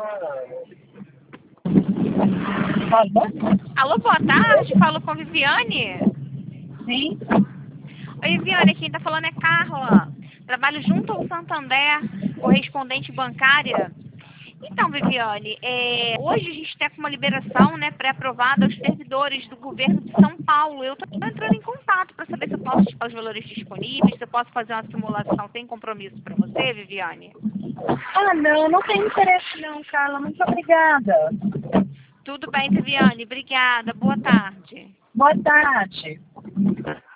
Alô? Alô, boa tarde. Falo com a Viviane. Sim? Oi, Viviane. Quem está falando é Carla. Trabalho junto ao Santander, correspondente bancária. Então, Viviane, hoje a gente está com uma liberação, né, pré-aprovada aos servidores do governo de São Paulo. Eu estou entrando em contato para saber se eu posso te dar os valores disponíveis, se eu posso fazer uma simulação sem compromisso para você, Viviane. Ah, não tem interesse não, Carla. Muito obrigada. Tudo bem, Viviane. Obrigada. Boa tarde. Boa tarde.